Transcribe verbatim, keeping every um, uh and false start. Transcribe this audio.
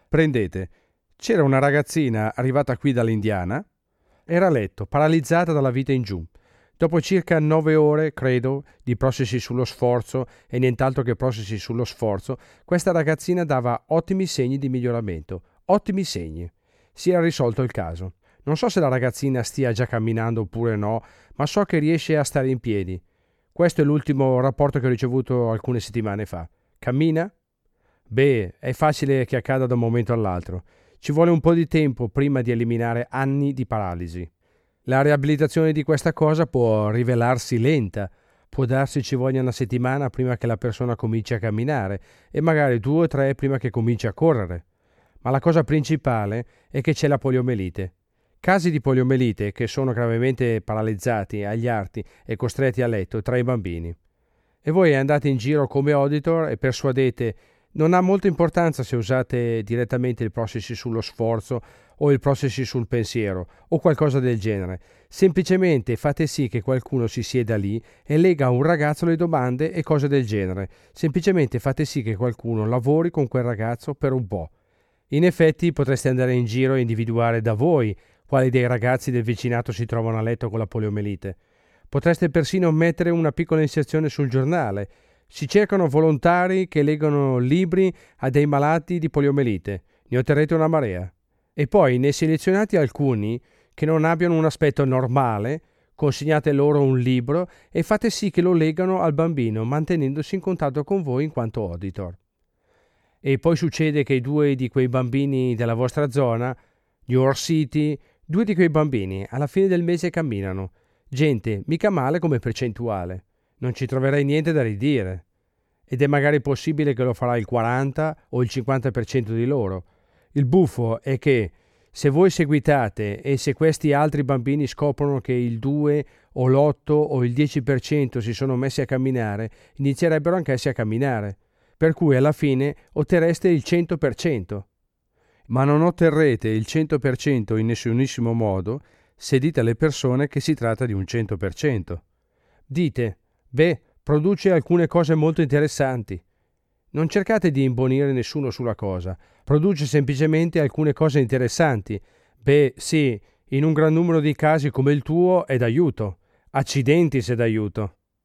Prendete, c'era una ragazzina arrivata qui dall'Indiana, era a letto, paralizzata dalla vita in giù. Dopo circa nove ore, credo, di processi sullo sforzo e nient'altro che processi sullo sforzo, questa ragazzina dava ottimi segni di miglioramento. Ottimi segni. Si era risolto il caso. Non so se la ragazzina stia già camminando oppure no, ma so che riesce a stare in piedi. Questo è l'ultimo rapporto che ho ricevuto alcune settimane fa. Cammina? Beh, è facile che accada da un momento all'altro. Ci vuole un po' di tempo prima di eliminare anni di paralisi. La riabilitazione di questa cosa può rivelarsi lenta, può darsi ci voglia una settimana prima che la persona cominci a camminare e magari due o tre prima che cominci a correre. Ma la cosa principale è che c'è la poliomelite. Casi di poliomelite che sono gravemente paralizzati agli arti e costretti a letto tra i bambini. E voi andate in giro come auditor e persuadete: non ha molta importanza se usate direttamente il processi sullo sforzo o il processi sul pensiero o qualcosa del genere. Semplicemente fate sì che qualcuno si sieda lì e lega a un ragazzo le domande e cose del genere. Semplicemente fate sì che qualcuno lavori con quel ragazzo per un po'. In effetti potreste andare in giro e individuare da voi quali dei ragazzi del vicinato si trovano a letto con la poliomelite. Potreste persino mettere una piccola inserzione sul giornale. Si cercano volontari che leggono libri a dei malati di poliomelite. Ne otterrete una marea. E poi ne selezionate alcuni che non abbiano un aspetto normale, consegnate loro un libro e fate sì che lo leggano al bambino, mantenendosi in contatto con voi in quanto auditor. E poi succede che due di quei bambini della vostra zona, New York City, due di quei bambini alla fine del mese camminano. Gente, mica male come percentuale. Non ci troverai niente da ridire. Ed è magari possibile che lo farà il quaranta o il cinquanta per cento di loro. Il buffo è che se voi seguitate e se questi altri bambini scoprono che il due o l'otto o il dieci per cento si sono messi a camminare, inizierebbero anch'essi a camminare. Per cui alla fine otterreste il cento per cento. Ma non otterrete il cento per cento in nessunissimo modo se dite alle persone che si tratta di un cento per cento. Dite: beh, produce alcune cose molto interessanti. Non cercate di imbonire nessuno sulla cosa, produce semplicemente alcune cose interessanti. Beh, sì, in un gran numero di casi come il tuo è d'aiuto. Accidenti se d'aiuto.